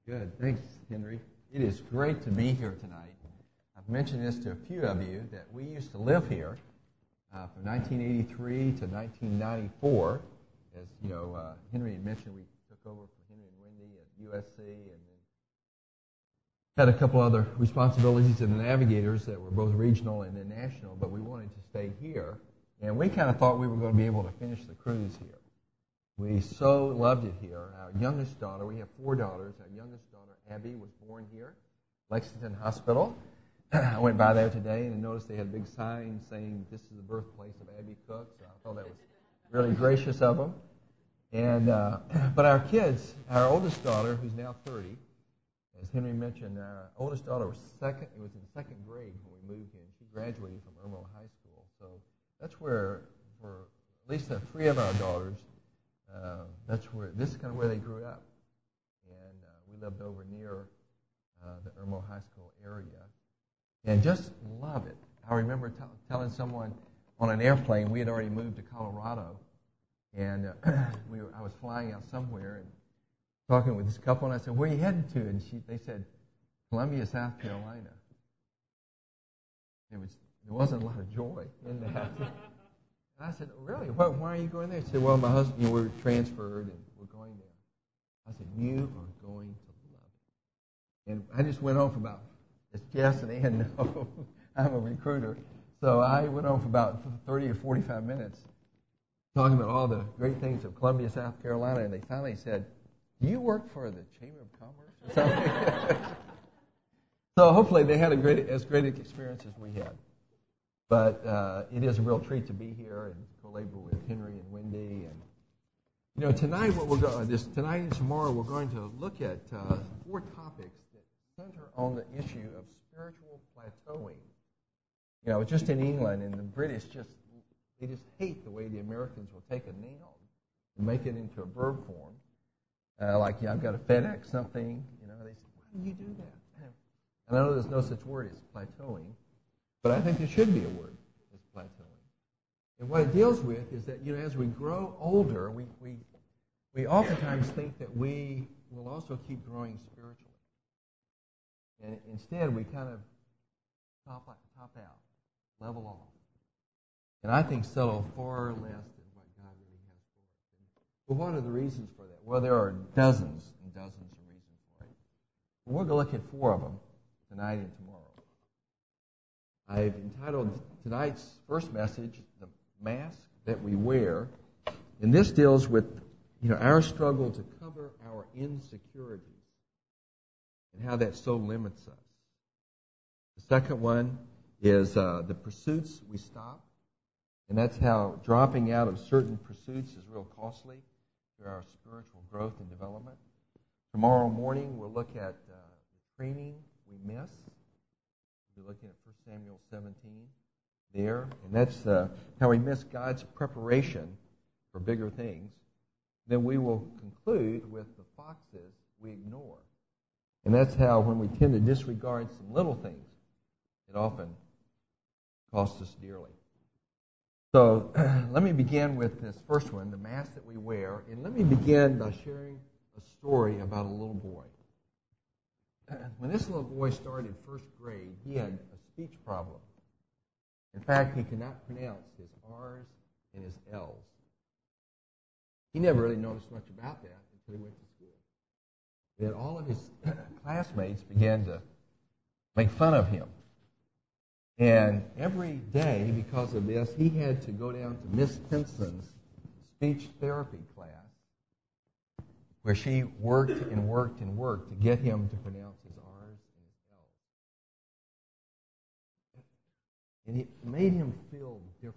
Good. Thanks, Henry. It is great to be here tonight. I've mentioned this to a few of you that we used to live here from 1983 to 1994. As you know, Henry had mentioned, we took over for Henry and Wendy at USC and then had a couple other responsibilities in the Navigators that were both regional and then national, but we wanted to stay here. And we kind of thought we were going to be able to finish the cruise here. We so loved it here. Our youngest daughter, we have 4 daughters. Our youngest daughter, Abby, was born here, Lexington Hospital. I went by there today and noticed they had a big sign saying, "This is the birthplace of Abby Cook." So I thought that was really gracious of them. And but our kids, our oldest daughter, who's now 30, as Henry mentioned, our oldest daughter was in second grade when we moved here. She graduated from Irmo High School. So that's where, for at least 3 of our daughters, this is kind of where they grew up. And we lived over near the Irmo High School area. And just love it. I remember telling someone on an airplane, we had already moved to Colorado, and I was flying out somewhere and talking with this couple, and I said, "Where are you headed to?" And they said, "Columbia, South Carolina." There wasn't a lot of joy in that. And I said, "Really? Why are you going there?" He said, "Well, my husband, we're transferred, and we're going there." I said, "You are going to love it." And I just went on for about, as Jess and Ann know, I'm a recruiter. So I went on for about 30 or 45 minutes talking about all the great things of Columbia, South Carolina, and they finally said, "Do you work for the Chamber of Commerce or something?" So hopefully they had as great an experience as we had. But it is a real treat to be here and co-labor with Henry and Wendy. And tonight tonight and tomorrow we're going to look at 4 topics that center on the issue of spiritual plateauing. Just in England, and the British they just hate the way the Americans will take a noun and make it into a verb form. Like, I've got to FedEx something. They say, "Why do you do that?" And I know there's no such word as plateauing, but I think there should be a word as plateauing. And what it deals with is that, as we grow older, we oftentimes think that we will also keep growing spiritually. And instead, we kind of top out, level off. And I think settle far less than what God really has for us. But what are the reasons for that? Well, there are dozens and dozens of reasons for it. We're going to look at 4 of them tonight and tomorrow. I've entitled tonight's first message, "The Mask That We Wear." And this deals with, our struggle to cover our insecurities and how that so limits us. The second one is the pursuits we stop. And that's how dropping out of certain pursuits is real costly to our spiritual growth and development. Tomorrow morning, we'll look at the training we miss. We'll be looking at 1 Samuel 17 there. And that's how we miss God's preparation for bigger things. Then we will conclude with the foxes we ignore. And that's how, when we tend to disregard some little things, it often costs us dearly. So let me begin with this first one, the mask that we wear. And let me begin by sharing a story about a little boy. When this little boy started first grade, he had a speech problem. In fact, he could not pronounce his R's and his L's. He never really noticed much about that until he went to school. Then all of his classmates began to make fun of him. And every day, because of this, he had to go down to Miss Henson's speech therapy class, where she worked and worked and worked to get him to pronounce his R's and his L's. And it made him feel different.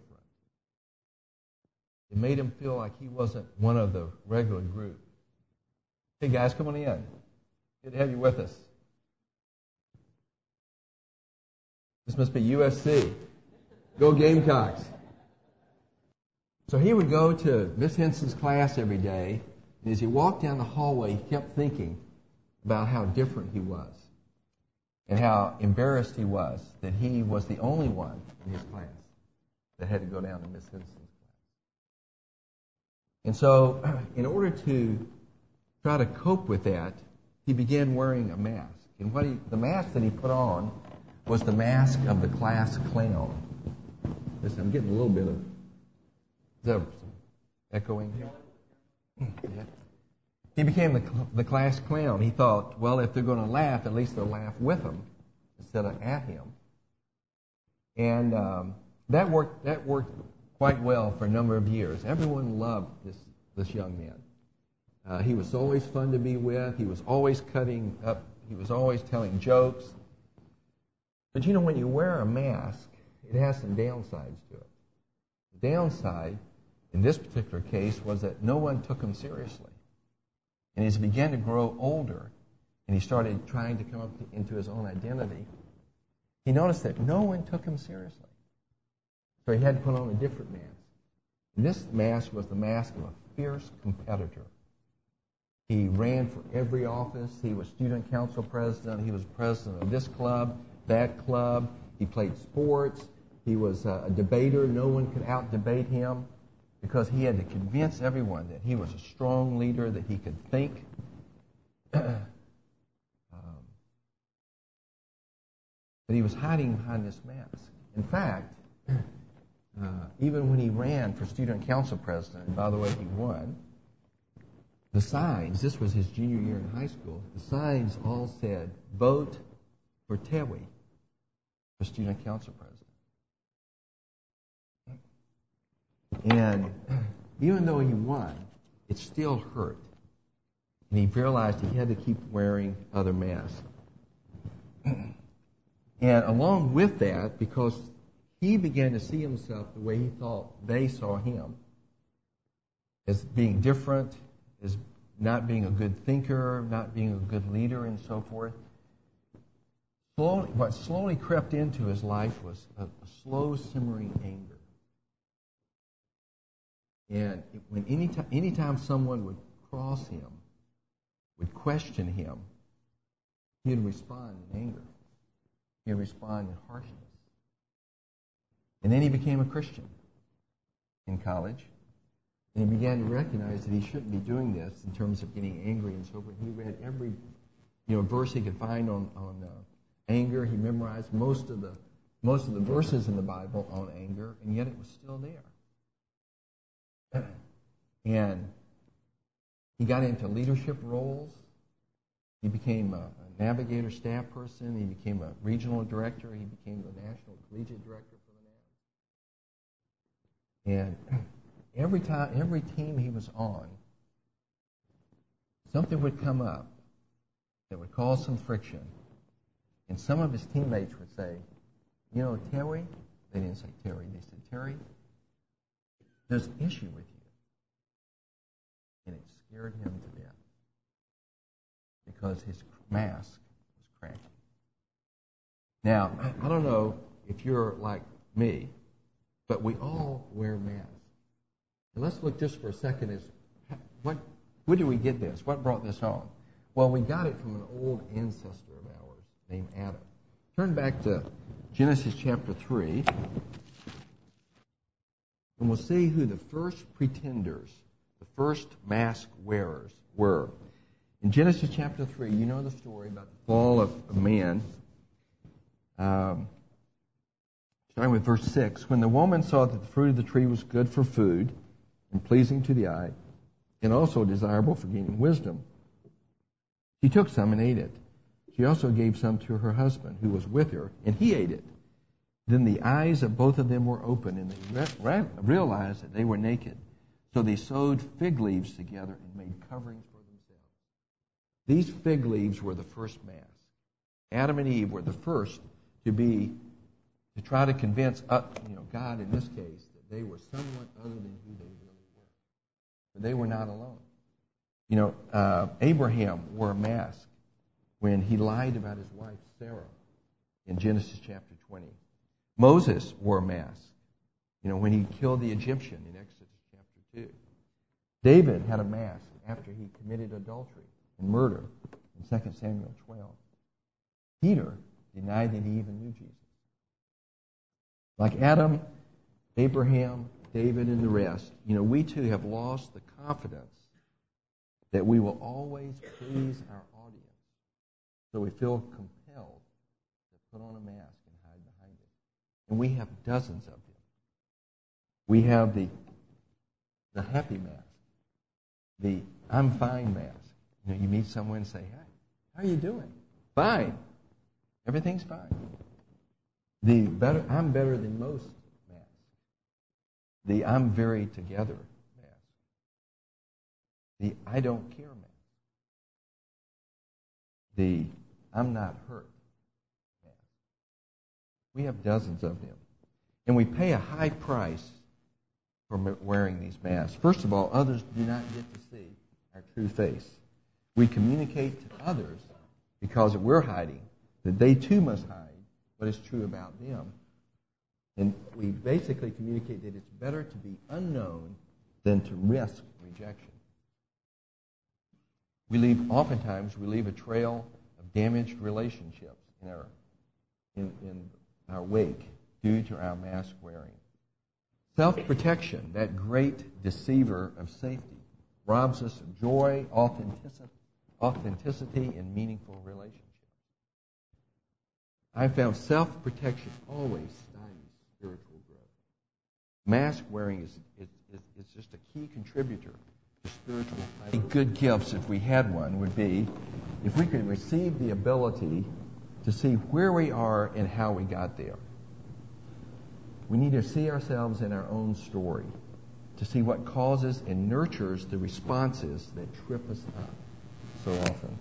It made him feel like he wasn't one of the regular group. Hey guys, come on in. Good to have you with us. This must be USC. Go Gamecocks. So he would go to Miss Henson's class every day, and as he walked down the hallway, he kept thinking about how different he was and how embarrassed he was that he was the only one in his class that had to go down to Miss Henson's class. And so in order to try to cope with that, he began wearing a mask. And the mask that he put on was the mask of the class clown. Listen, I'm getting a little bit of... Is there some echoing here? Yeah. He became the class clown. He thought, well, if they're going to laugh, at least they'll laugh with him instead of at him. And that worked quite well for a number of years. Everyone loved this young man. He was always fun to be with. He was always cutting up. He was always telling jokes. But when you wear a mask, it has some downsides to it. The downside, in this particular case, was that no one took him seriously. And as he began to grow older, and he started trying to come up into his own identity, he noticed that no one took him seriously. So he had to put on a different mask. And this mask was the mask of a fierce competitor. He ran for every office. He was student council president. He was president of this club, that club. He played sports. He was a debater. No one could out-debate him because he had to convince everyone that he was a strong leader, that he could think. But he was hiding behind this mask. In fact, even when he ran for student council president, and by the way, he won, the signs, this was his junior year in high school, the signs all said, vote for Tewi for student council president. And even though he won, it still hurt. And he realized he had to keep wearing other masks. And along with that, because he began to see himself the way he thought they saw him, as being different, as not being a good thinker, not being a good leader, and so forth. What slowly crept into his life was a slow simmering anger. And when anytime someone would cross him, would question him, he'd respond in anger. He'd respond in harshness. And then he became a Christian in college. And he began to recognize that he shouldn't be doing this in terms of getting angry and so forth. He read every verse he could find on anger. He memorized most of the verses in the Bible on anger, and yet it was still there. And he got into leadership roles. He became a navigator staff person. He became a regional director. He became the national collegiate director for the Navs. And every team he was on, something would come up that would cause some friction. And some of his teammates would say, Terry, they didn't say Terry, they said, Terry, there's an issue with you. And it scared him to death because his mask was cracking. Now, I don't know if you're like me, but we all wear masks. And let's look just for a second as where did we get this? What brought this on? Well, we got it from an old ancestor of ours named Adam. Turn back to Genesis chapter 3, and we'll see who the first pretenders, the first mask wearers were. In Genesis chapter 3, you know the story about the fall of man. Starting with verse 6, when the woman saw that the fruit of the tree was good for food and pleasing to the eye, and also desirable for gaining wisdom, she took some and ate it. She also gave some to her husband, who was with her, and he ate it. Then the eyes of both of them were open, and they realized that they were naked. So they sewed fig leaves together and made coverings for themselves. These fig leaves were the first mask. Adam and Eve were the first to try to convince God in this case that they were someone other than who they really were. But they were not alone. Abraham wore a mask when he lied about his wife Sarah in Genesis chapter 20. Moses wore a mask, when he killed the Egyptian in Exodus chapter 2. David had a mask after he committed adultery and murder in 2 Samuel 12. Peter denied that he even knew Jesus. Like Adam, Abraham, David, and the rest, we too have lost the confidence that we will always please our audience So we feel compelled to put on a mask and hide behind it. And we have dozens of them. We have the happy mask, the I'm fine mask. You meet someone and say, hey, how are you doing? Fine. Everything's fine. The I'm better than most mask. The I'm very together mask. The I don't care mask. The I'm not hurt mask. We have dozens of them. And we pay a high price for wearing these masks. First of all, others do not get to see our true face. We communicate to others, because we're hiding, that they too must hide what is true about them. And we basically communicate that it's better to be unknown than to risk rejection. Oftentimes we leave a trail of damaged relationships in our wake due to our mask wearing. Self-protection, that great deceiver of safety, robs us of joy, authenticity, and meaningful relationships. I found self-protection always stymies spiritual growth. Mask wearing is just a key contributor to spiritual life. Good gifts, if we had one, would be if we could receive the ability to see where we are and how we got there. We need to see ourselves in our own story, to see what causes and nurtures the responses that trip us up so often.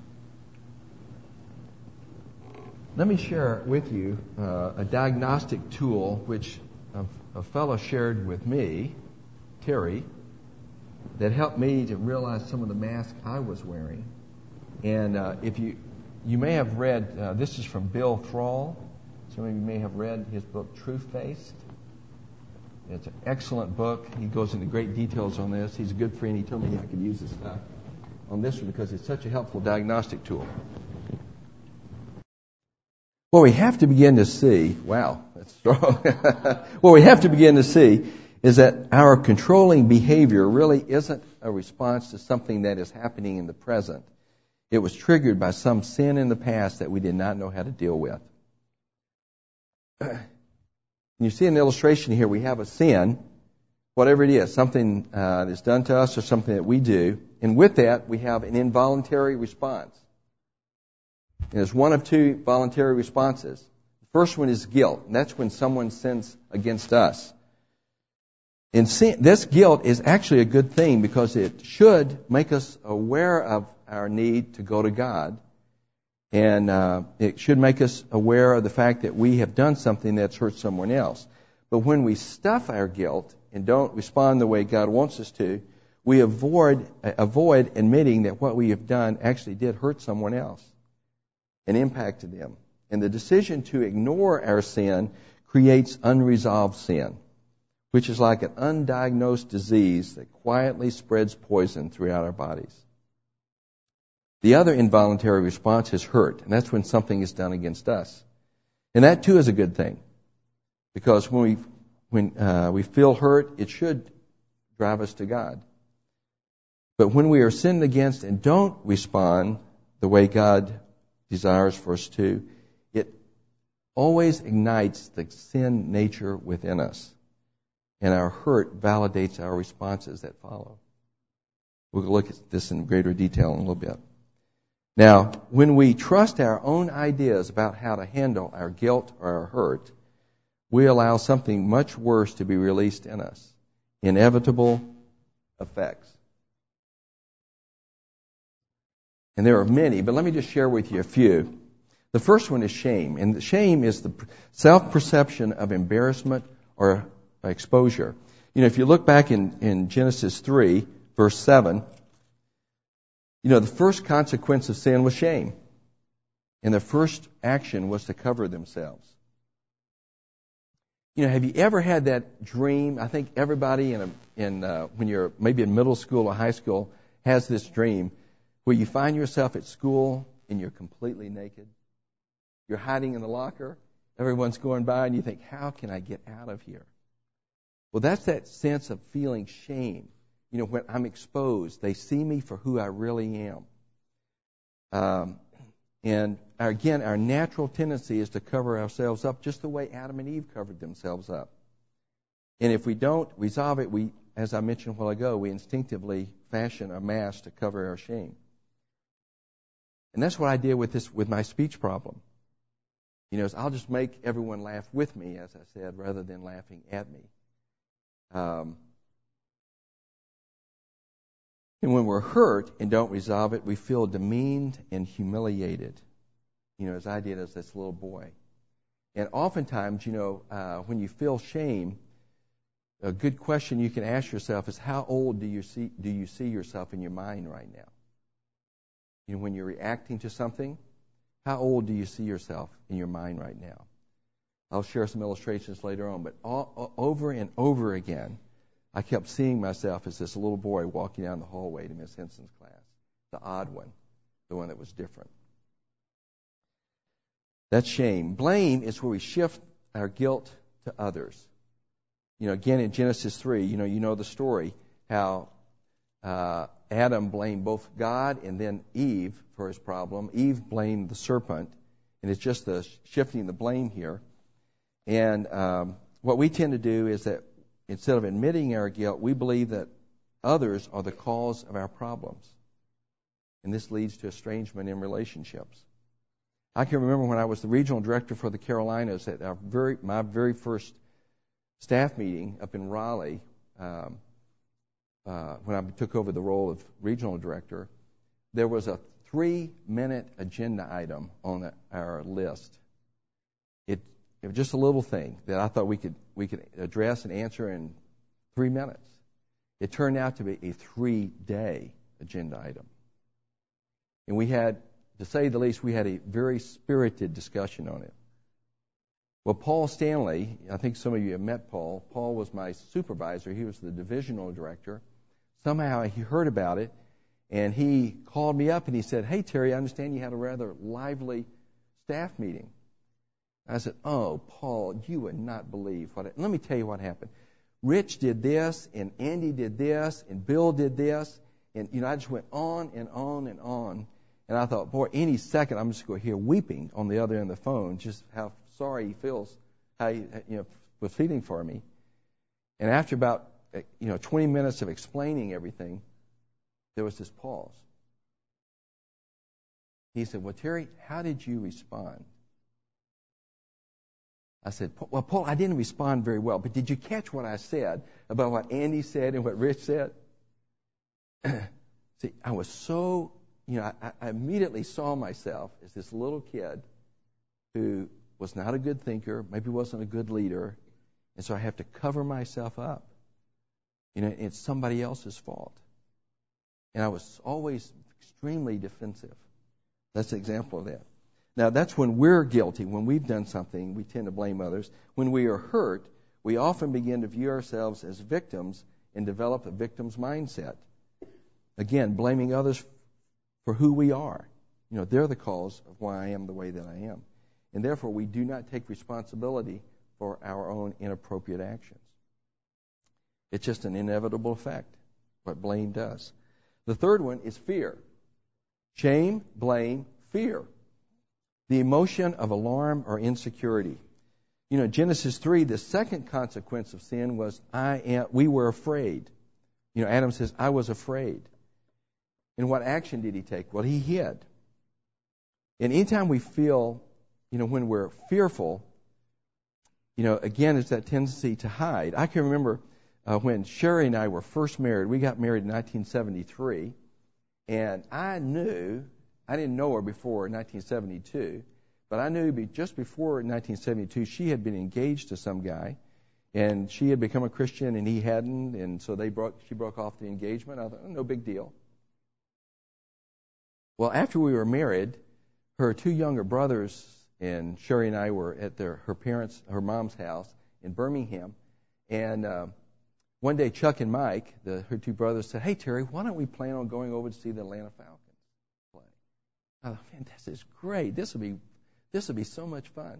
Let me share with you a diagnostic tool which a fellow shared with me, Terry, that helped me to realize some of the masks I was wearing. And if you may have read, this is from Bill Thrall. Some of you may have read his book, Truth-Faced. It's an excellent book. He goes into great details on this. He's a good friend. He told me I could use this stuff on this one because it's such a helpful diagnostic tool. What we have to begin to see, wow, that's strong. What we have to begin to see is that our controlling behavior really isn't a response to something that is happening in the present. It was triggered by some sin in the past that we did not know how to deal with. You see an illustration here. We have a sin, whatever it is, something that's done to us or something that we do. And with that, we have an involuntary response. And there's one of two voluntary responses. The first one is guilt, and that's when someone sins against us. And this guilt is actually a good thing because it should make us aware of our need to go to God. And it should make us aware of the fact that we have done something that's hurt someone else. But when we stuff our guilt and don't respond the way God wants us to, we avoid admitting that what we have done actually did hurt someone else and impacted them. And the decision to ignore our sin creates unresolved sin, which is like an undiagnosed disease that quietly spreads poison throughout our bodies. The other involuntary response is hurt, and that's when something is done against us. And that too is a good thing, because when we feel hurt, it should drive us to God. But when we are sinned against and don't respond the way God desires for us to, it always ignites the sin nature within us, and our hurt validates our responses that follow. We'll look at this in greater detail in a little bit. Now, when we trust our own ideas about how to handle our guilt or our hurt, we allow something much worse to be released in us. Inevitable effects. And there are many, but let me just share with you a few. The first one is shame. And shame is the self-perception of embarrassment or exposure. If you look back in Genesis 3, verse 7, the first consequence of sin was shame. And the first action was to cover themselves. Have you ever had that dream? I think everybody when you're maybe in middle school or high school has this dream where you find yourself at school and you're completely naked. You're hiding in the locker. Everyone's going by and you think, how can I get out of here? Well, that's that sense of feeling shame. When I'm exposed, they see me for who I really am. And our natural tendency is to cover ourselves up just the way Adam and Eve covered themselves up. And if we don't resolve it, as I mentioned a while ago, we instinctively fashion a mask to cover our shame. And that's what I did with my speech problem. I'll just make everyone laugh with me, as I said, rather than laughing at me. And when we're hurt and don't resolve it, we feel demeaned and humiliated, as I did as this little boy. And oftentimes, when you feel shame, a good question you can ask yourself is, how old do you see yourself in your mind right now? When you're reacting to something, how old do you see yourself in your mind right now? I'll share some illustrations later on, but over and over again, I kept seeing myself as this little boy walking down the hallway to Miss Henson's class, the odd one, the one that was different. That's shame. Blame is where we shift our guilt to others. Again, in Genesis 3, you know the story, how Adam blamed both God and then Eve for his problem. Eve blamed the serpent, and it's just the shifting the blame here. And what we tend to do is that instead of admitting our guilt, we believe that others are the cause of our problems. And this leads to estrangement in relationships. I can remember when I was the regional director for the Carolinas at my very first staff meeting up in Raleigh, when I took over the role of regional director, there was a 3-minute agenda item on our list. It was just a little thing that I thought we could address and answer in 3 minutes. It turned out to be a 3-day agenda item. And we had, to say the least, we had a very spirited discussion on it. Well, Paul Stanley, I think some of you have met Paul. Paul was my supervisor. He was the divisional director. Somehow he heard about it, and he called me up and he said, "Hey, Terry, I understand you had a rather lively staff meeting." I said, "Oh, Paul, you would not believe what let me tell you what happened. Rich did this, and Andy did this, and Bill did this." And, I just went on and on and on. And I thought, boy, any second I'm just going to hear weeping on the other end of the phone, just how sorry he feels, how he was feeling for me. And after about 20 minutes of explaining everything, there was this pause. He said, "Well, Terry, how did you respond?" I said, "Well, Paul, I didn't respond very well, but did you catch what I said about what Andy said and what Rich said?" See, I was so, I immediately saw myself as this little kid who was not a good thinker, maybe wasn't a good leader, and so I have to cover myself up. It's somebody else's fault. And I was always extremely defensive. That's an example of that. Now, that's when we're guilty. When we've done something, we tend to blame others. When we are hurt, we often begin to view ourselves as victims and develop a victim's mindset. Again, blaming others for who we are. They're the cause of why I am the way that I am. And therefore, we do not take responsibility for our own inappropriate actions. It's just an inevitable effect, what blame does. The third one is fear. Shame, blame, fear. The emotion of alarm or insecurity. Genesis 3, the second consequence of sin was we were afraid. Adam says, "I was afraid." And what action did he take? Well, he hid. And anytime we feel, when we're fearful, again, it's that tendency to hide. I can remember when Sherry and I were first married. We got married in 1973. And I didn't know her before 1972, but I knew just before 1972 she had been engaged to some guy, and she had become a Christian and he hadn't, and so she broke off the engagement. I thought, no big deal. Well, after we were married, her 2 younger brothers and Sherry and I were at her mom's house in Birmingham, and one day Chuck and Mike, her 2 brothers, said, "Hey, Terry, why don't we plan on going over to see the Atlanta Falcons play?" I thought, "Man, this is great. This will be so much fun."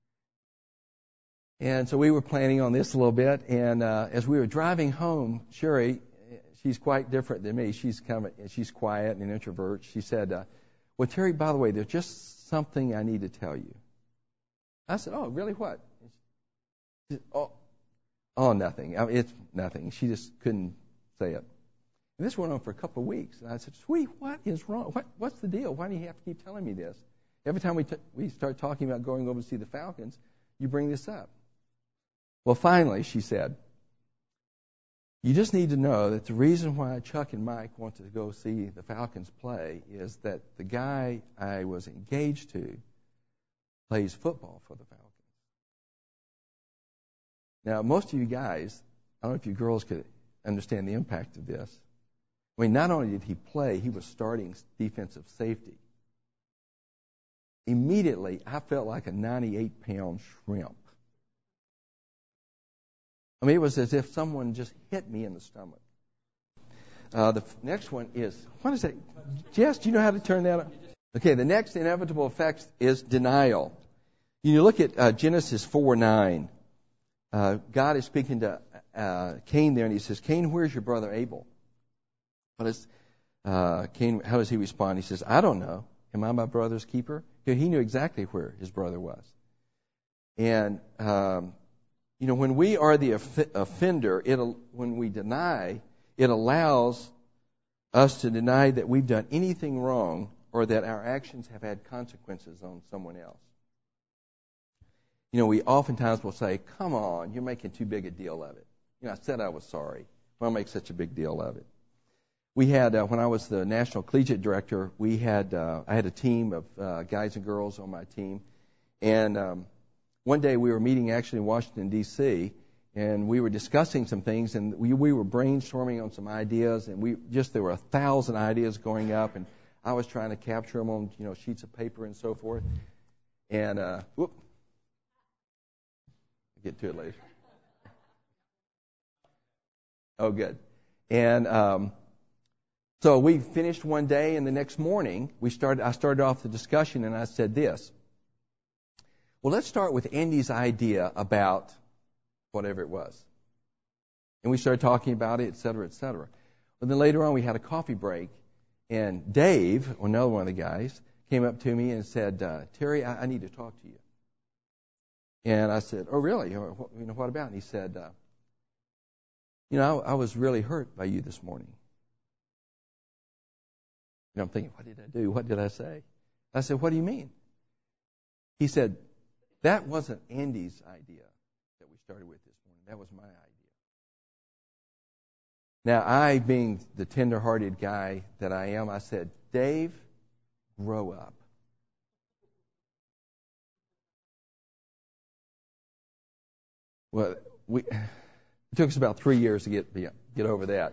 And so we were planning on this a little bit, and as we were driving home, Sherry, she's quite different than me. She's quiet and an introvert. She said, "Well, Terry, by the way, there's just something I need to tell you. I said, oh, really, what? She said, oh, nothing. I mean, it's nothing. She just couldn't say it. And this went on for a couple of weeks. And I said, sweetie, what is wrong? What's the deal? Why do you have to keep telling me this? Every time we start talking about going over to see the Falcons, you bring this up. Well, finally, she said, you just need to know that the reason why Chuck and Mike wanted to go see the Falcons play is that the guy I was engaged to plays football for the Falcons. Now, most of you guys, I don't know if you girls could understand the impact of this. I mean, not only did he play, he was starting defensive safety. Immediately, I felt like a 98-pound shrimp. I mean, it was as if someone just hit me in the stomach. The next one is, what is that? Jess, do you know how to turn that on? Okay, the next inevitable effect is denial. You look at Genesis 4:9. God is speaking to Cain there, and he says, Cain, where's your brother Abel? Cain, how does he respond? He says, I don't know. Am I my brother's keeper? He knew exactly where his brother was. And, when we are the offender, when we deny, it allows us to deny that we've done anything wrong or that our actions have had consequences on someone else. We oftentimes will say, come on, you're making too big a deal of it. I said I was sorry. Why make such a big deal of it? We had, when I was the National Collegiate Director, I had a team of guys and girls on my team. And one day we were meeting actually in Washington, D.C., and we were discussing some things, and we were brainstorming on some ideas, and there were 1,000 ideas going up, and I was trying to capture them on, sheets of paper and so forth. And, I'll get to it later. Oh, good. And so we finished one day, and the next morning I started off the discussion, and I said this. Well, let's start with Andy's idea about whatever it was. And we started talking about it, et cetera, et cetera. And then later on, we had a coffee break, and Dave, another one of the guys, came up to me and said, Terry, I need to talk to you. And I said, oh, really? What about? And he said, I was really hurt by you this morning. I'm thinking, what did I do? What did I say? I said, what do you mean? He said, that wasn't Andy's idea that we started with this morning. That was my idea. Now, I, being the tender-hearted guy that I am, I said, Dave, grow up. Well, it took us about 3 years to get over that.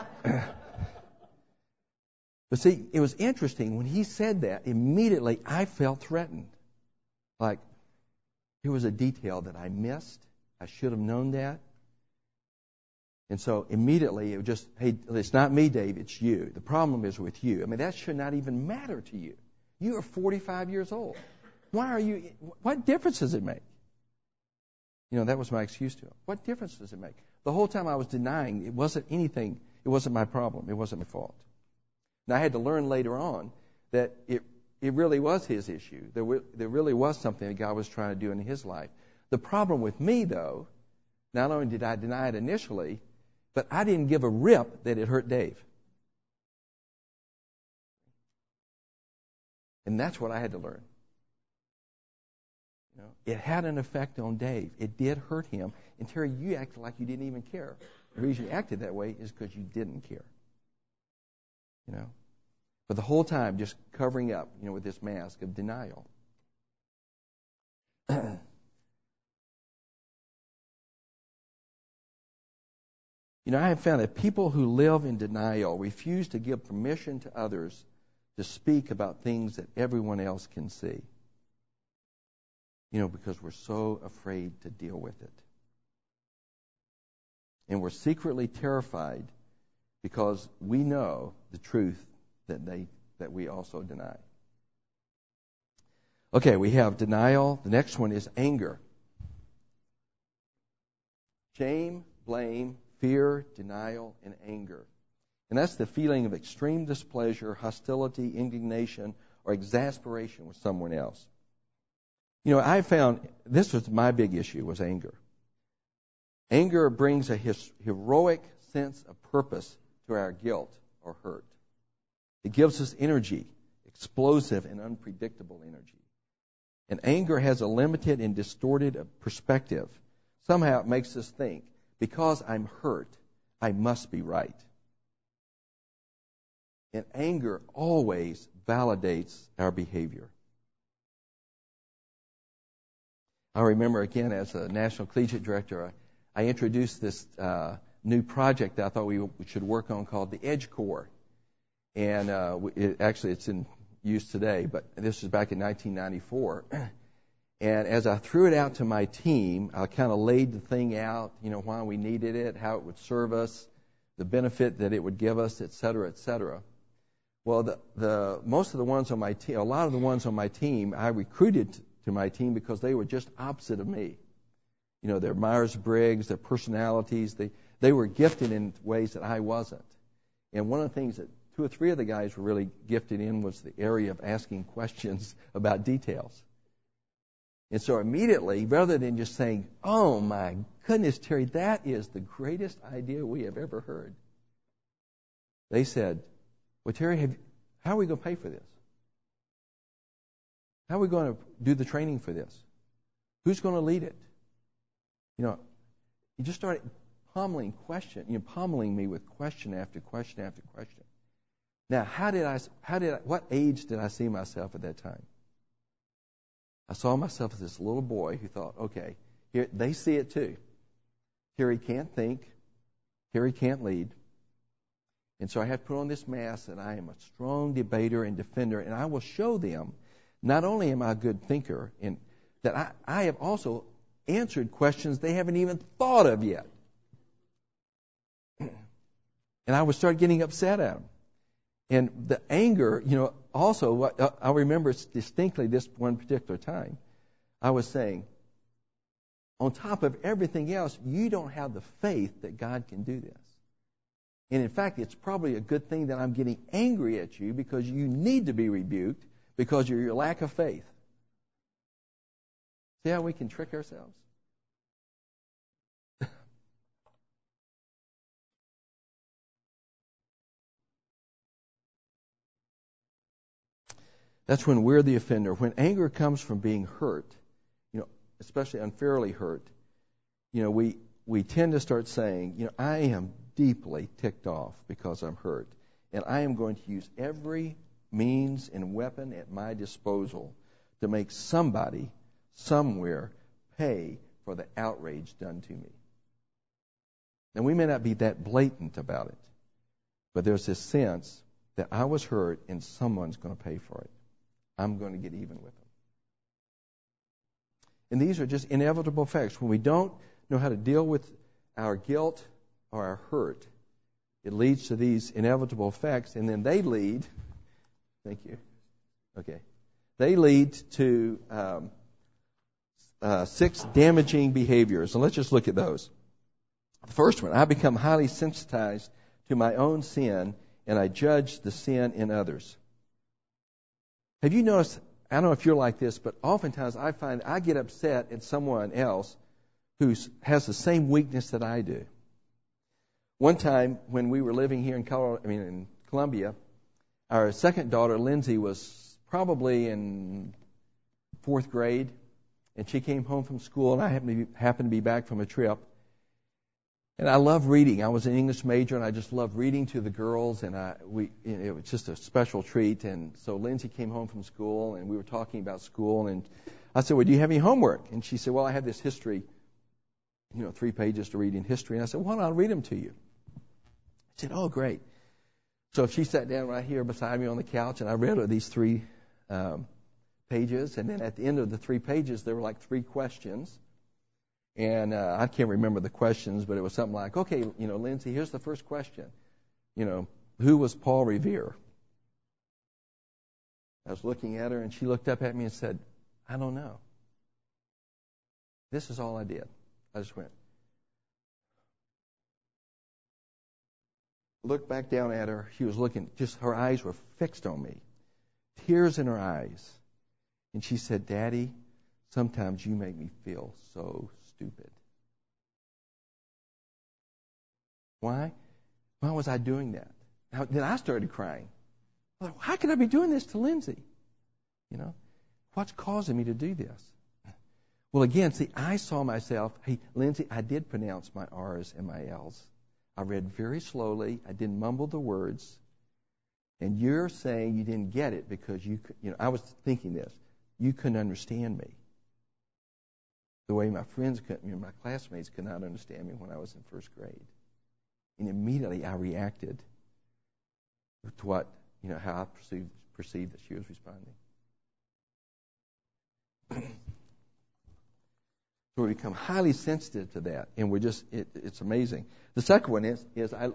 But see, it was interesting. When he said that, immediately I felt threatened. Like, here was a detail that I missed. I should have known that. And so immediately it was just, hey, it's not me, Dave, it's you. The problem is with you. I mean, that should not even matter to you. You are 45 years old. What difference does it make? That was my excuse to him. What difference does it make? The whole time I was denying it wasn't anything. It wasn't my problem. It wasn't my fault. Now, I had to learn later on that it really was his issue. There really was something that God was trying to do in his life. The problem with me, though, not only did I deny it initially, but I didn't give a rip that it hurt Dave. And that's what I had to learn. It had an effect on Dave. It did hurt him. And Terry, you acted like you didn't even care. The reason you acted that way is because you didn't care. But the whole time just covering up, with this mask of denial. I have found that people who live in denial refuse to give permission to others to speak about things that everyone else can see. Because we're so afraid to deal with it. And we're secretly terrified because we know the truth that we also deny. Okay, we have denial. The next one is anger. Shame, blame, fear, denial, and anger. And that's the feeling of extreme displeasure, hostility, indignation, or exasperation with someone else. You know, I found this was my big issue, was anger. Anger brings a heroic sense of purpose to our guilt or hurt. It gives us energy, explosive and unpredictable energy. And anger has a limited and distorted perspective. Somehow it makes us think, because I'm hurt, I must be right. And anger always validates our behavior. I remember, again, as a National Collegiate Director, I introduced this new project that I thought we should work on called the EDGE Corps. And it's in use today, but this was back in 1994. And as I threw it out to my team, I kind of laid the thing out, you know, why we needed it, how it would serve us, the benefit that it would give us, et cetera, et cetera. Well, most of the ones on my team, a lot of the ones on my team, I recruited to my team because they were just opposite of me. You know, their Myers-Briggs, their personalities, they were gifted in ways that I wasn't. And one of the things that 2 or 3 of the guys were really gifted in was the area of asking questions about details. And so immediately, rather than just saying, "Oh my goodness, Terry, that is the greatest idea we have ever heard," they said, "Well, Terry, how are we going to pay for this? How are we going to do the training for this? Who's going to lead it?" You know, you just started pommeling me with question after question after question. Now, what age did I see myself at that time? I saw myself as this little boy who thought, okay, here they see it too. Terry can't think. Terry can't lead. And so I have to put on this mask that I am a strong debater and defender, and I will show them not only am I a good thinker, and that I have also answered questions they haven't even thought of yet. And I would start getting upset at them. And the anger, you know, also, I remember distinctly this one particular time, I was saying, on top of everything else, you don't have the faith that God can do this. And in fact, it's probably a good thing that I'm getting angry at you because you need to be rebuked because of your lack of faith. See how we can trick ourselves? That's when we're the offender. When anger comes from being hurt, you know, especially unfairly hurt, you know, we tend to start saying, you know, I am deeply ticked off because I'm hurt, and I am going to use every means and weapon at my disposal to make somebody somewhere pay for the outrage done to me. And we may not be that blatant about it, but there's this sense that I was hurt and someone's going to pay for it. I'm going to get even with them. And these are just inevitable facts. When we don't know how to deal with our guilt or our hurt, it leads to these inevitable effects, and then they lead, thank you, okay, they lead to 6 damaging behaviors. And let's just look at those. The first one, I become highly sensitized to my own sin, and I judge the sin in others. Have you noticed, I don't know if you're like this, but oftentimes I find I get upset at someone else who has the same weakness that I do. One time when we were living here in Columbia, our second daughter, Lindsay, was probably in 4th grade, and she came home from school, and I happened to be back from a trip. And I love reading. I was an English major, and I just loved reading to the girls, and it was just a special treat. And so Lindsay came home from school, and we were talking about school, and I said, "Well, do you have any homework?" And she said, "Well, I have this history, 3 pages to read in history." And I said, "Why don't I read them to you?" I said, "Oh, great." So she sat down right here beside me on the couch, and I read her these 3 pages, and then at the end of the 3 pages, there were like 3 questions. And I can't remember the questions, but it was something like, "Okay, Lindsay, here's the first question. Who was Paul Revere?" I was looking at her, and she looked up at me and said, "I don't know." This is all I did. I just went, looked back down at her. She was looking, just her eyes were fixed on me. tears in her eyes. And she said, Daddy, sometimes you make me feel so stupid. Why? Why was I doing that? Now, then I started crying. I thought, how can I be doing this to Lindsay? You know, what's causing me to do this? Well, again, see, I saw myself, hey, Lindsay, I did pronounce my R's and my L's. I read very slowly. I didn't mumble the words. And you're saying you didn't get it because I was thinking this. You couldn't understand me. The way my friends couldn't, my classmates could not understand me when I was in first grade. And immediately I reacted to what, how I perceived that she was responding. So we become highly sensitive to that, and we're just, it's amazing. The second one is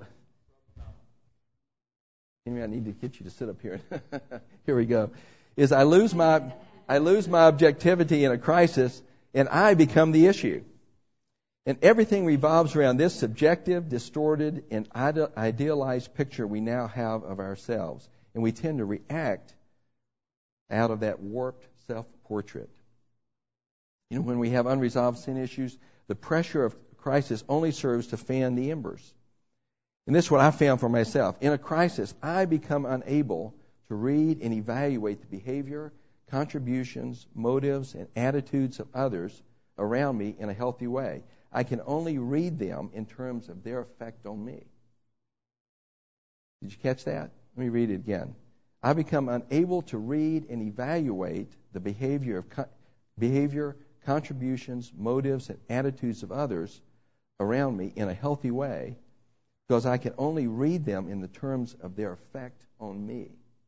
I need to get you to sit up here. Here we go. Is I lose my objectivity in a crisis, and I become the issue. And everything revolves around this subjective, distorted, and idealized picture we now have of ourselves. And we tend to react out of that warped self-portrait. When we have unresolved sin issues, the pressure of crisis only serves to fan the embers. And this is what I found for myself. In a crisis, I become unable to read and evaluate the behavior, contributions, motives, and attitudes of others around me in a healthy way. I can only read them in terms of their effect on me. Did you catch that? Let me read it again. I become unable to read and evaluate the behavior, contributions, motives, and attitudes of others around me in a healthy way because I can only read them in the terms of their effect on me.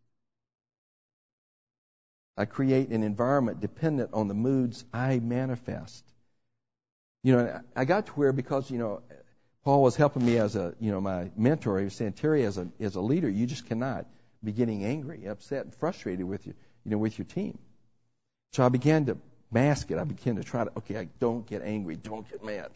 I create an environment dependent on the moods I manifest. I got to where because, Paul was helping me as my mentor. He was saying, Terry, as a leader, you just cannot be getting angry, upset, and frustrated with with your team. So I began to mask it. I began to try to, I don't get angry, don't get mad,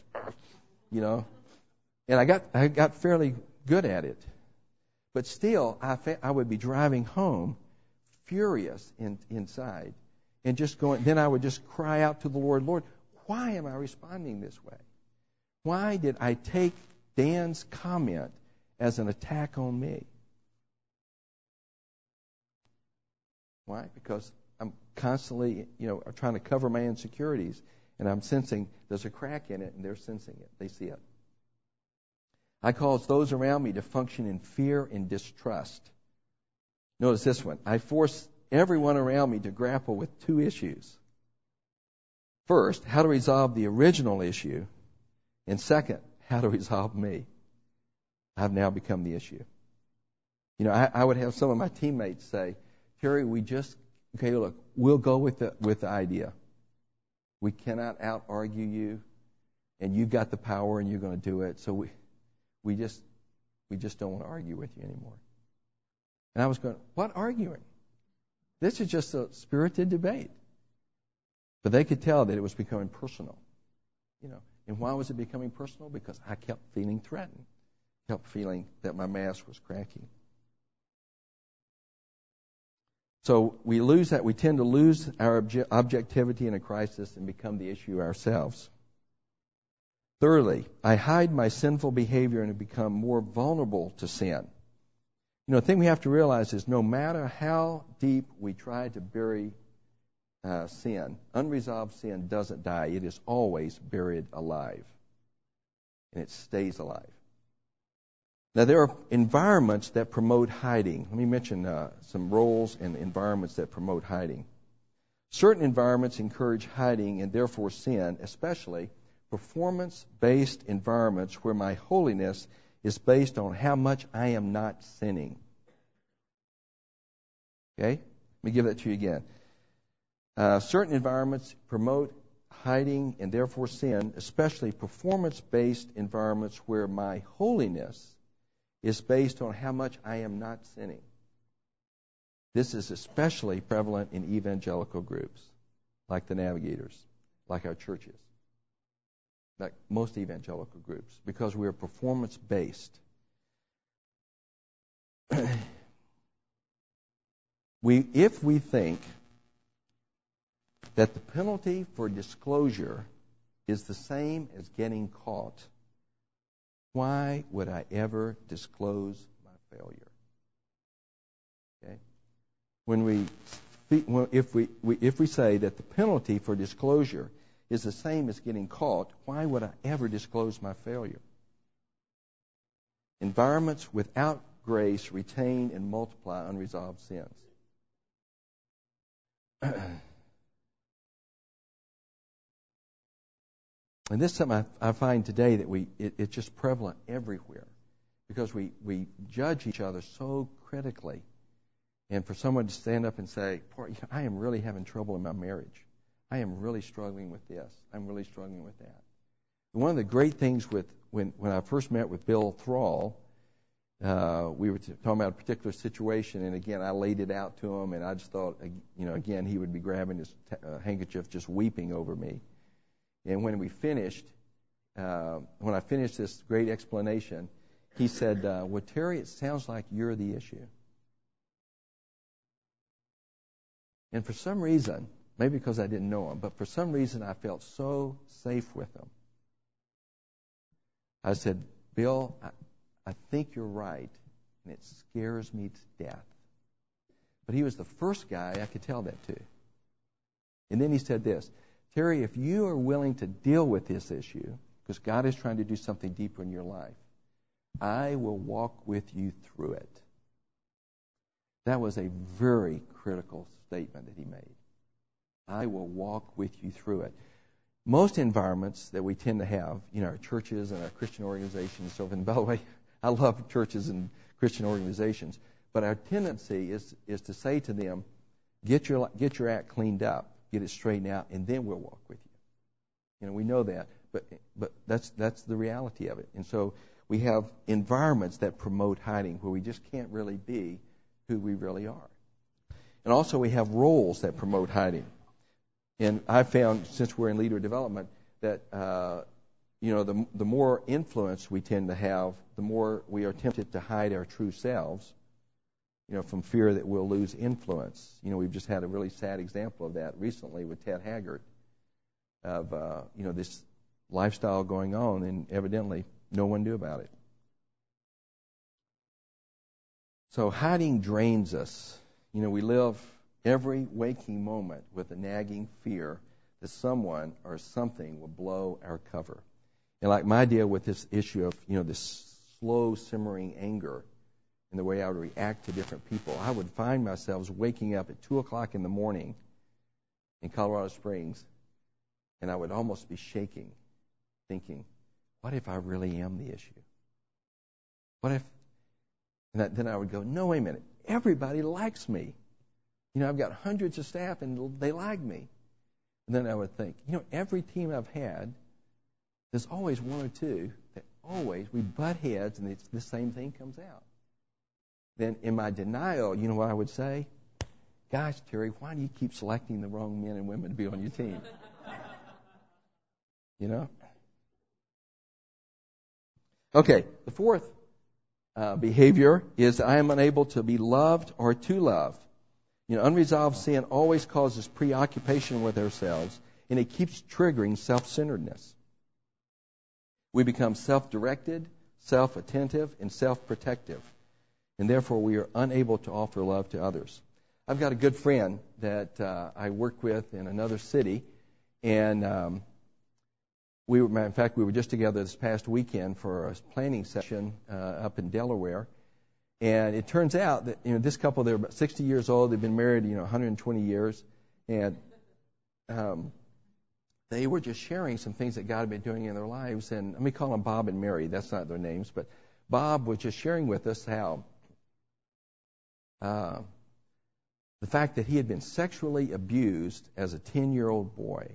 And I got fairly good at it. But still, I would be driving home furious inside and just going, then I would just cry out to the Lord, Lord, why am I responding this way? Why did I take Dan's comment as an attack on me? Why? Because I'm constantly, trying to cover my insecurities, and I'm sensing there's a crack in it, and they're sensing it. They see it. I cause those around me to function in fear and distrust. Notice this one. I force everyone around me to grapple with two issues. First, how to resolve the original issue, and second, how to resolve me. I've now become the issue. I would have some of my teammates say, Terry, look, we'll go with the idea. We cannot out-argue you, and you've got the power, and you're going to do it. So we just don't want to argue with you anymore. And I was going, what arguing? This is just a spirited debate. But they could tell that it was becoming personal. And why was it becoming personal? Because I kept feeling threatened, kept feeling that my mask was cracking. So we tend to lose our objectivity in a crisis and become the issue ourselves. Thirdly, I hide my sinful behavior and become more vulnerable to sin. The thing we have to realize is no matter how deep we try to bury sin, unresolved sin doesn't die. It is always buried alive. And it stays alive. Now, there are environments that promote hiding. Let me mention some roles and environments that promote hiding. Certain environments encourage hiding and therefore sin, especially performance-based environments where my holiness is based on how much I am not sinning. Okay? Let me give that to you again. Certain environments promote hiding and therefore sin, especially performance-based environments where my holiness is based on how much I am not sinning. This is especially prevalent in evangelical groups, like the Navigators, like our churches, like most evangelical groups, because we are performance-based. If we think that the penalty for disclosure is the same as getting caught, why would I ever disclose my failure? Okay? If we say that the penalty for disclosure is the same as getting caught, why would I ever disclose my failure? Environments without grace retain and multiply unresolved sins. And this is something I find today that it's just prevalent everywhere, because we judge each other so critically. And for someone to stand up and say, I am really having trouble in my marriage. I am really struggling with this. I'm really struggling with that. One of the great things when I first met with Bill Thrall, we were talking about a particular situation, and again, I laid it out to him, and I just thought, again, he would be grabbing his handkerchief, just weeping over me. And when we finished, when I finished this great explanation, he said, well, Terry, it sounds like you're the issue. And for some reason, maybe because I didn't know him, but for some reason I felt so safe with him. I said, Bill, I think you're right, and it scares me to death. But he was the first guy I could tell that to. And then he said this, Terry, if you are willing to deal with this issue, because God is trying to do something deeper in your life, I will walk with you through it. That was a very critical statement that he made. I will walk with you through it. Most environments that we tend to have, our churches and our Christian organizations and so forth, and by the way, I love churches and Christian organizations, but our tendency is to say to them, get your act cleaned up, get it straightened out, and then we'll walk with you. We know that, but that's the reality of it. And so we have environments that promote hiding, where we just can't really be who we really are. And also we have roles that promote hiding. And I found, since we're in leader development, that the more influence we tend to have, the more we are tempted to hide our true selves, from fear that we'll lose influence. We've just had a really sad example of that recently with Ted Haggard, of this lifestyle going on, and evidently no one knew about it. So hiding drains us. We live every waking moment with a nagging fear that someone or something will blow our cover. And like my deal with this issue of, this slow simmering anger and the way I would react to different people, I would find myself waking up at 2 o'clock in the morning in Colorado Springs, and I would almost be shaking, thinking, what if I really am the issue? What if... And then I would go, no, wait a minute. Everybody likes me. I've got hundreds of staff, and they like me. And then I would think, every team I've had, there's always one or two that we butt heads, and the same thing comes out. Then in my denial, you know what I would say? Gosh, Terry, why do you keep selecting the wrong men and women to be on your team? Okay, the fourth behavior is I am unable to be loved or to love. Unresolved sin always causes preoccupation with ourselves, and it keeps triggering self-centeredness. We become self-directed, self-attentive, and self-protective, and therefore we are unable to offer love to others. I've got a good friend that I work with in another city, and we were just together this past weekend for a planning session up in Delaware. And it turns out that this couple, they're about 60 years old. They've been married 120 years, and they were just sharing some things that God had been doing in their lives. And let me call them Bob and Mary. That's not their names, but Bob was just sharing with us how the fact that he had been sexually abused as a 10-year-old boy,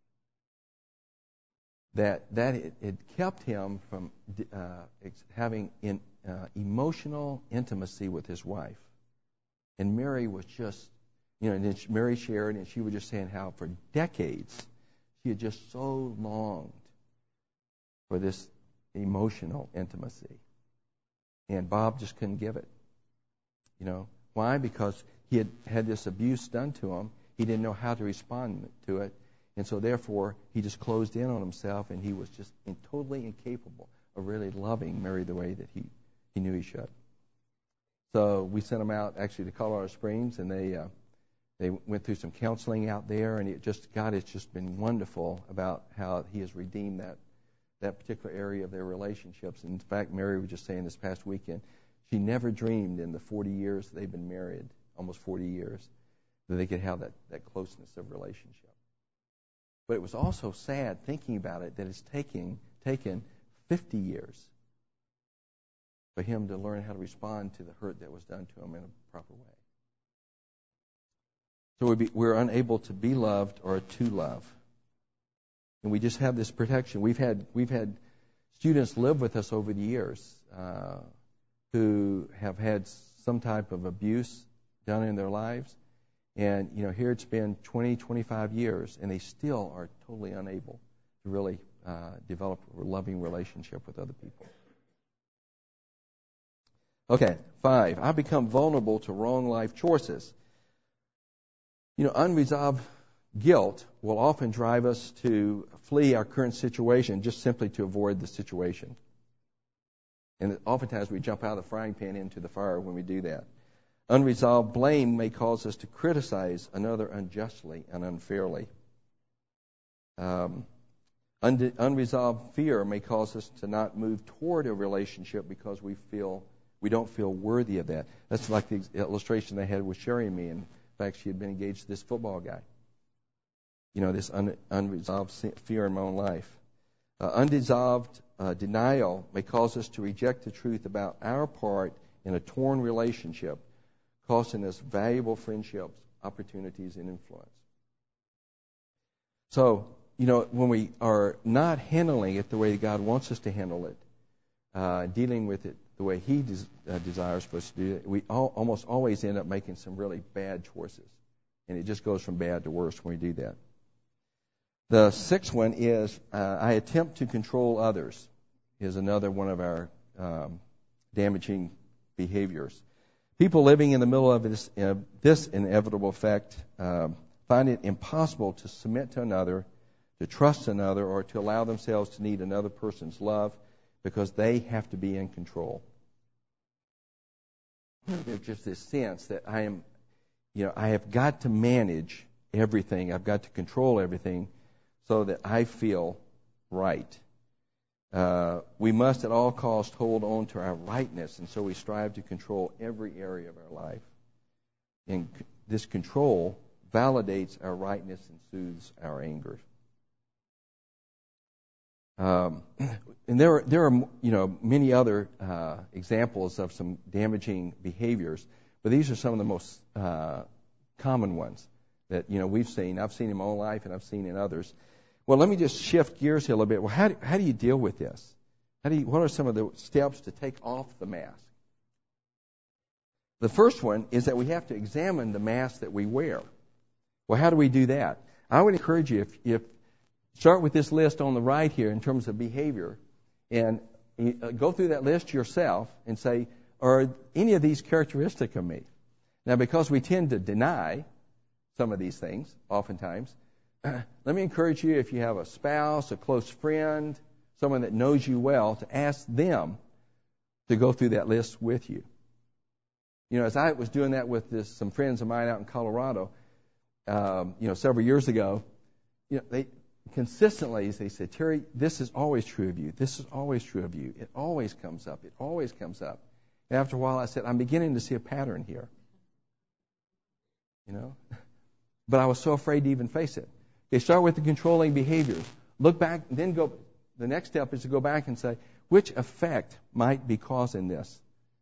that it kept him from having emotional intimacy with his wife. And Mary was just, and then Mary shared, and she was just saying how for decades she had just so longed for this emotional intimacy. And Bob just couldn't give it. Why? Because he had had this abuse done to him. He didn't know how to respond to it. And so therefore, he just closed in on himself, and he was just totally incapable of really loving Mary the way that he knew he should. So we sent him out actually to Colorado Springs, and they went through some counseling out there, and God has just been wonderful about how he has redeemed that particular area of their relationships. And in fact, Mary was just saying this past weekend, she never dreamed in the 40 years they've been married, almost 40 years, that they could have that closeness of relationship. But it was also sad thinking about it that it's taken 50 years for him to learn how to respond to the hurt that was done to him in a proper way. So we're unable to be loved or to love. And we just have this protection. We've had students live with us over the years who have had some type of abuse done in their lives. And, here it's been 20, 25 years, and they still are totally unable to really develop a loving relationship with other people. Okay, 5, I become vulnerable to wrong life choices. Unresolved guilt will often drive us to flee our current situation just simply to avoid the situation. And oftentimes we jump out of the frying pan into the fire when we do that. Unresolved blame may cause us to criticize another unjustly and unfairly. Unresolved fear may cause us to not move toward a relationship because we don't feel worthy of that. That's like the illustration they had with Sherry and me. In fact, she had been engaged to this football guy. This unresolved fear in my own life. Unresolved denial may cause us to reject the truth about our part in a torn relationship, costing us valuable friendships, opportunities, and influence. So, when we are not handling it the way God wants us to handle it, dealing with it the way He desires for us to do it, we almost always end up making some really bad choices. And it just goes from bad to worse when we do that. The 6th one is I attempt to control others, is another one of our damaging behaviors. People living in the middle of this inevitable effect find it impossible to submit to another, to trust another, or to allow themselves to need another person's love because they have to be in control. There's just this sense that I have got to manage everything. I've got to control everything so that I feel right. We must at all costs hold on to our rightness, and so we strive to control every area of our life. And this control validates our rightness and soothes our anger. And there are many other examples of some damaging behaviors, but these are some of the most common ones that we've seen. I've seen in my own life, and I've seen in others. Well, let me just shift gears here a little bit. Well, how do you deal with this? What are some of the steps to take off the mask? The first one is that we have to examine the mask that we wear. Well, how do we do that? I would encourage you, if start with this list on the right here in terms of behavior, and go through that list yourself and say, are any of these characteristic of me? Now, because we tend to deny some of these things, oftentimes, let me encourage you, if you have a spouse, a close friend, someone that knows you well, to ask them to go through that list with you. As I was doing that with some friends of mine out in Colorado, several years ago, they consistently said, Terry, this is always true of you. This is always true of you. It always comes up. It always comes up. And after a while, I said, I'm beginning to see a pattern here. But I was so afraid to even face it. Okay, start with the controlling behaviors. Look back, then go. The next step is to go back and say, which effect might be causing this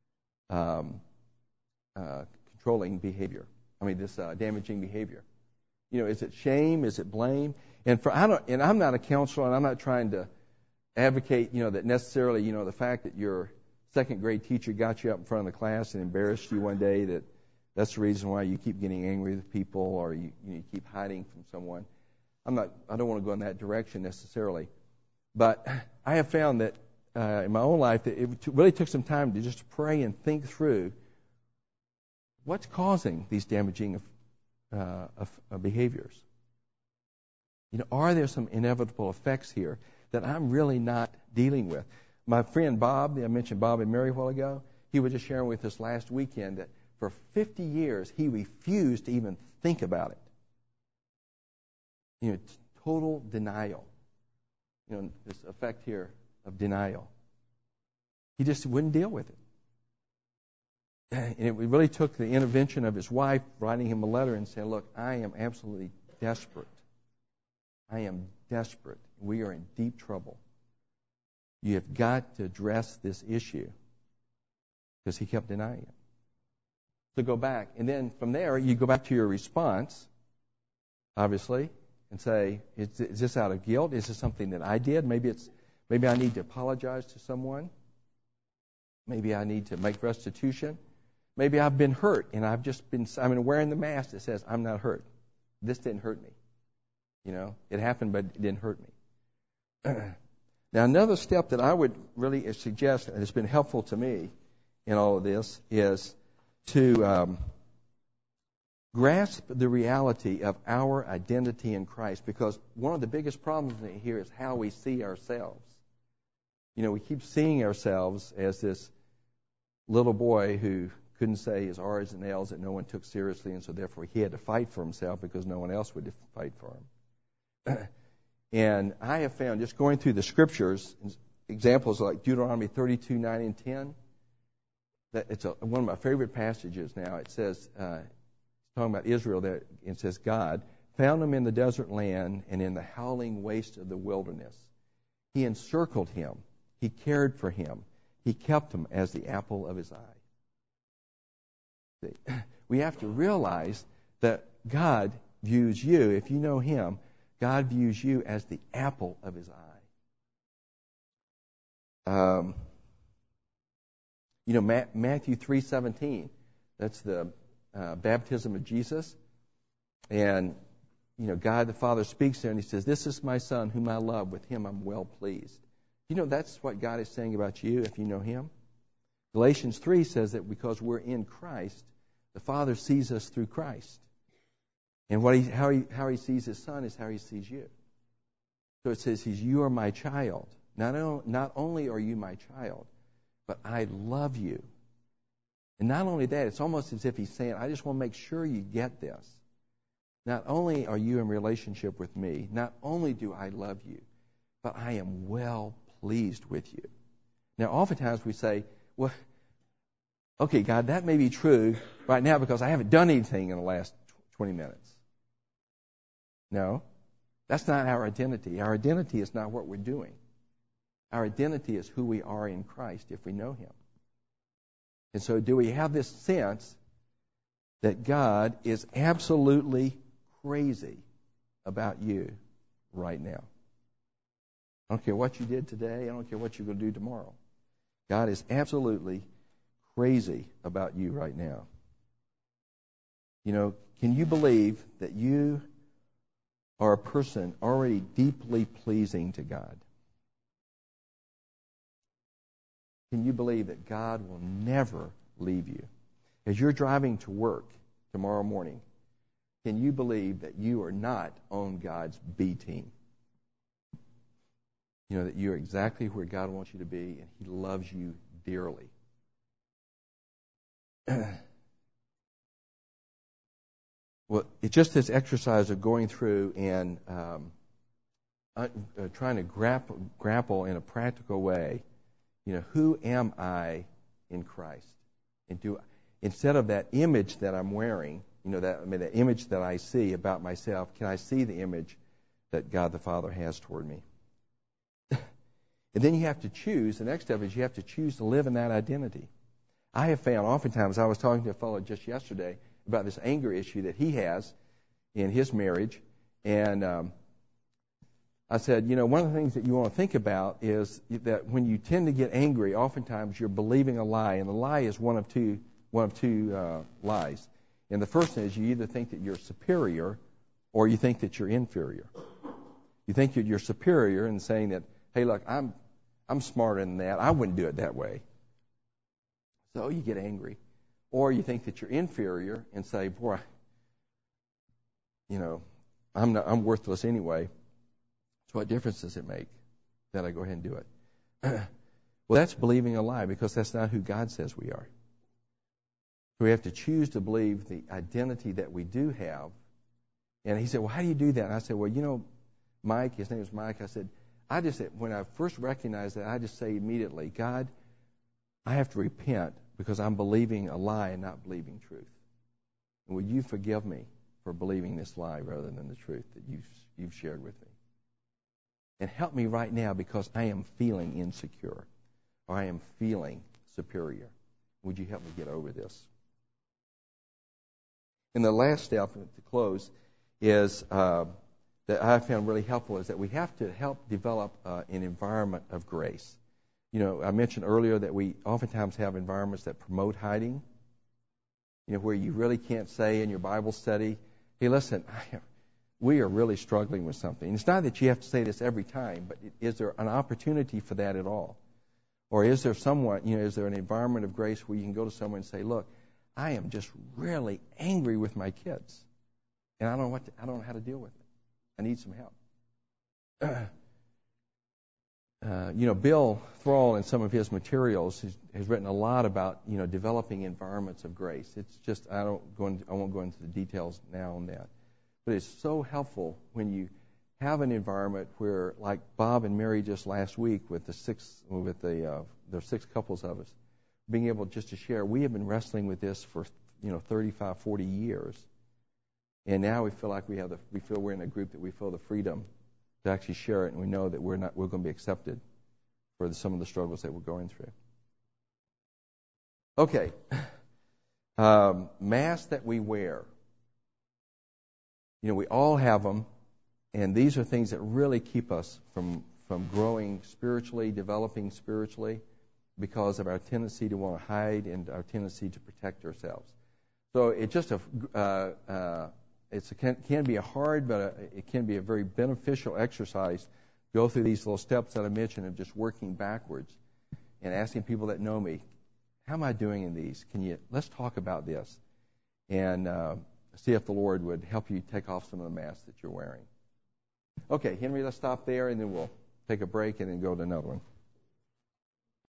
controlling behavior? This damaging behavior. Is it shame? Is it blame? And I'm not a counselor, and I'm not trying to advocate, that necessarily, the fact that your second grade teacher got you up in front of the class and embarrassed you one day, that's the reason why you keep getting angry with people, or you keep hiding from someone. I don't want to go in that direction necessarily. But I have found that in my own life that it really took some time to just pray and think through what's causing these damaging behaviors? Are there some inevitable effects here that I'm really not dealing with? My friend Bob, I mentioned Bob and Mary a while ago, he was just sharing with us last weekend that for 50 years he refused to even think about it. Total denial. This effect here of denial. He just wouldn't deal with it. And it really took the intervention of his wife writing him a letter and saying, look, I am absolutely desperate. I am desperate. We are in deep trouble. You have got to address this issue. Because he kept denying it. So go back. And then from there, you go back to your response, obviously, and say, is this out of guilt? Is this something that I did? Maybe I need to apologize to someone. Maybe I need to make restitution. Maybe I've been hurt, and I'm wearing the mask that says I'm not hurt. This didn't hurt me. It happened, but it didn't hurt me. Now, another step that I would really suggest, and it's been helpful to me in all of this, is to grasp the reality of our identity in Christ, because one of the biggest problems here is how we see ourselves. We keep seeing ourselves as this little boy who couldn't say his R's and L's that no one took seriously, and so therefore he had to fight for himself because no one else would fight for him. And I have found, just going through the scriptures, examples like Deuteronomy 32, 9, and 10, that it's one of my favorite passages now. It says, talking about Israel there, it says, God found them in the desert land and in the howling waste of the wilderness. He encircled him. He cared for him. He kept him as the apple of his eye. See, we have to realize that God views you, if you know him, God views you as the apple of his eye. Matthew 3:17, that's the baptism of Jesus. And, God the Father speaks there and he says, this is my son whom I love. With him I'm well pleased. That's what God is saying about you if you know him. Galatians 3 says that because we're in Christ, the Father sees us through Christ. And how he sees his son is how he sees you. So it says, you are my child. Not only are you my child, but I love you. And not only that, it's almost as if he's saying, I just want to make sure you get this. Not only are you in relationship with me, not only do I love you, but I am well pleased with you. Now, oftentimes we say, well, okay, God, that may be true right now because I haven't done anything in the last 20 minutes. No, that's not our identity. Our identity is not what we're doing. Our identity is who we are in Christ if we know him. And so do we have this sense that God is absolutely crazy about you right now? I don't care what you did today. I don't care what you're going to do tomorrow. God is absolutely crazy about you right now. Can you believe that you are a person already deeply pleasing to God? Can you believe that God will never leave you? As you're driving to work tomorrow morning, can you believe that you are not on God's B team? That you're exactly where God wants you to be, and he loves you dearly. Well, it's just this exercise of going through and trying to grapple in a practical way. Who am I in Christ? And instead of that image that I'm wearing, that image that I see about myself, can I see the image that God the Father has toward me? And then you have to choose. The next step is you have to choose to live in that identity. I have found oftentimes, I was talking to a fellow just yesterday about this anger issue that he has in his marriage. And I said, one of the things that you want to think about is that when you tend to get angry, oftentimes you're believing a lie. And the lie is one of two lies. And the first is you either think that you're superior or you think that you're inferior. You think that you're superior and saying that, hey, look, I'm smarter than that. I wouldn't do it that way. So you get angry. or you think that you're inferior and say, boy, I'm worthless anyway. So what difference does it make that I go ahead and do it? Well, that's believing a lie, because that's not who God says we are. So we have to choose to believe the identity that we do have. And he said, well, how do you do that? And I said, well, Mike, his name was Mike, I said, when I first recognized that, I just say immediately, God, I have to repent because I'm believing a lie and not believing truth. And will you forgive me for believing this lie rather than the truth that you've shared with me? And help me right now, because I am feeling insecure, or I am feeling superior. Would you help me get over this? And the last step to close is that I found really helpful is that we have to help develop an environment of grace. I mentioned earlier that we oftentimes have environments that promote hiding, where you really can't say in your Bible study, hey, listen, we are really struggling with something. And it's not that you have to say this every time, but is there an opportunity for that at all? Or is there is there an environment of grace where you can go to someone and say, look, I am just really angry with my kids, and I don't know how to deal with it. I need some help. Bill Thrall, in some of his materials, has written a lot about developing environments of grace. It's just I won't go into the details now on that, but it's so helpful when you have an environment where, like Bob and Mary just last week with the six couples of us, being able just to share. We have been wrestling with this for 35, 40 years, and now we feel like we feel we're in a group that we feel the freedom to actually share it, and we know that we're going to be accepted for some of the struggles that we're going through. Okay, masks that we wear. We all have them, and these are things that really keep us from growing spiritually, developing spiritually, because of our tendency to want to hide and our tendency to protect ourselves. So it's just can be a hard, but it can be a very beneficial exercise. Go through these little steps that I mentioned of just working backwards and asking people that know me, how am I doing in these? Let's talk about this and see if the Lord would help you take off some of the masks that you're wearing. Okay, Henry, let's stop there, and then we'll take a break and then go to another one.